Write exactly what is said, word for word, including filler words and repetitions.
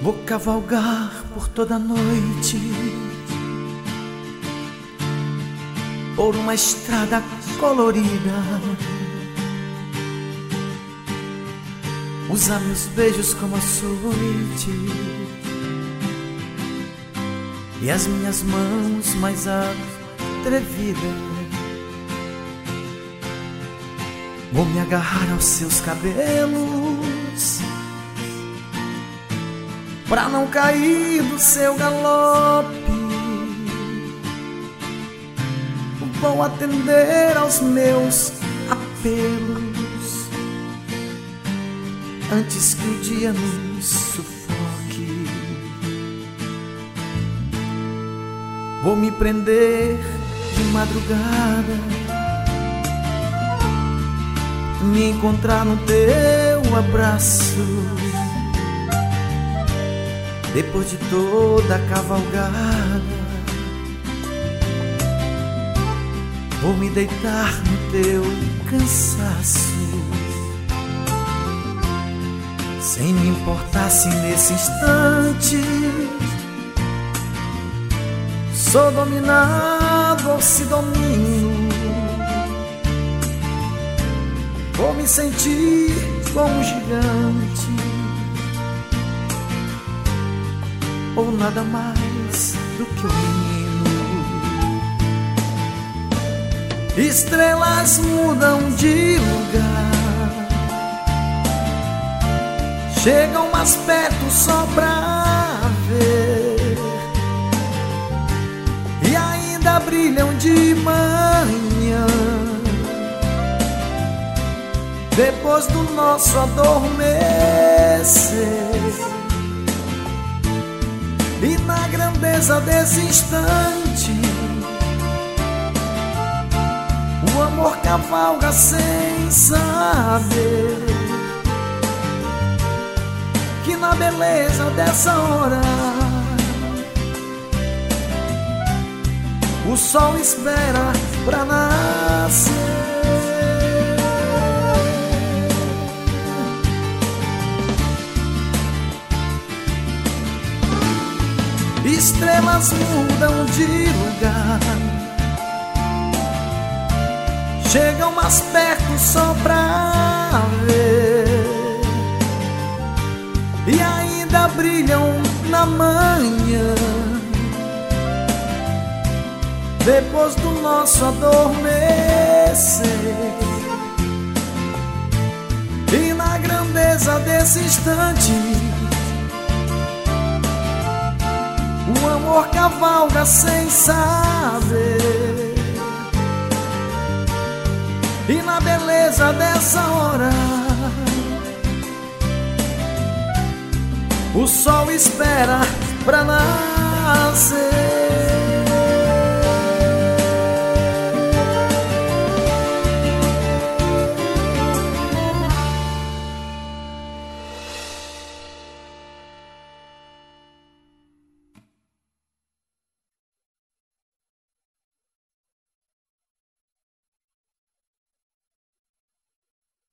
Vou cavalgar por toda a noite, por uma estrada colorida, usar meus beijos como açoite e as minhas mãos mais atrevidas. Vou me agarrar aos seus cabelos pra não cair do seu galope. Vou atender aos meus apelos antes que o dia nos sufoque. Vou me prender de madrugada, me encontrar no teu abraço. Depois de toda a cavalgada, vou me deitar no teu cansaço, sem me importar se nesse instante sou dominado ou se domino. Vou me sentir como um gigante ou nada mais do que um menino. Estrelas mudam de lugar, chegam mais perto só pra ver, e ainda brilham de manhã, depois do nosso adormecer. E na grandeza desse instante, o amor cavalga sem saber que na beleza dessa hora o sol espera pra nascer. Estrelas mudam de lugar, chegam mais perto só pra ver, e ainda brilham na manhã, depois do nosso adormecer. E na grandeza desse instante, o amor cavalga sem saber, e na beleza dessa hora o sol espera pra nascer.